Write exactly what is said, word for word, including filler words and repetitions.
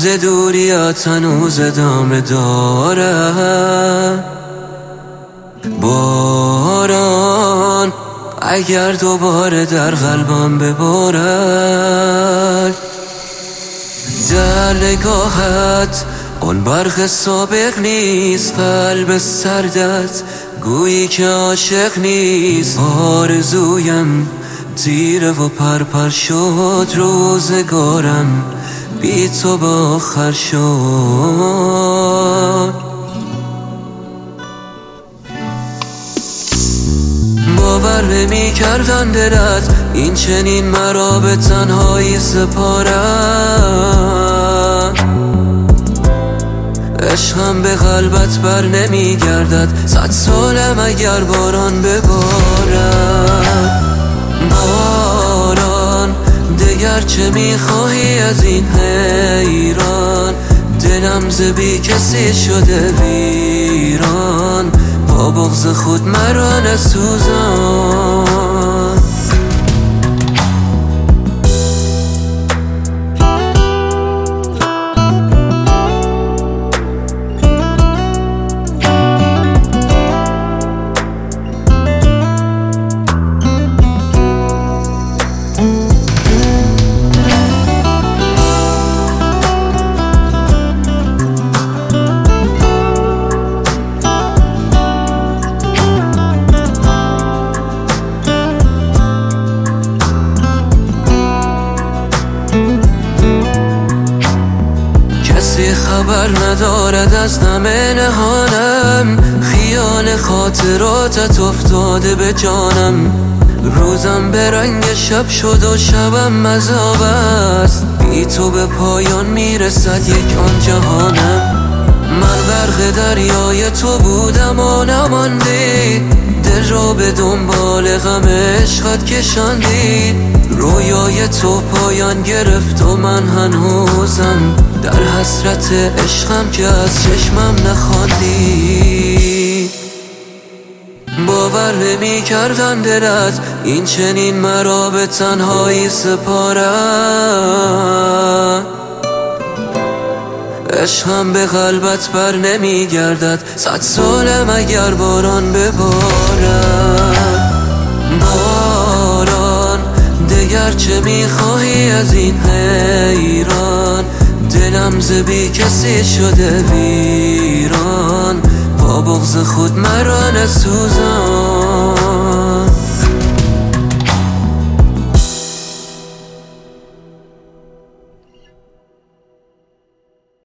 ز دوریت هنوز ادامه دارد. باران اگر دوباره در قلبم ببارد، در نگاهت اون برق سابق نیست، قلب سردت گویی که عاشق نیست. آرزویم تیره و پرپر شد، روزگارم بی تو به آخر شد. باور نمی کردن دلت این چنین مرا به تنهایی سپارد. عشقم به قلبت بر نمی گردد، صد سالم اگر باران ببارد. باران دگر چه می خواهی از این حیران، دلم ز بی کسی شده ویران، با بغض خود مرا نسوزان. کسی خبر ندارد از نم نهانم، خیال خاطراتت افتاده به جانم. روزم به رنگ شب شد و شبم مذاب است، بی تو به پایان میرسد یک آن جهانم. من غرق دریای تو بودم و نماندی، دل را به دنبال غم عشقت کشاندی. رویای تو پایان گرفت و من هنوزم در حسرت عشقم که از چشمم نخواندی. باور نمی کردن دلت این چنین مرا به تنهایی سپارد. عشقم به قلبت بر نمی گردد، صد سالم اگر باران ببارد. باران دگر چه می خواهی از این حیران، دلم ز بی کسی شده ویران، با بغض خود مرا نسوزان.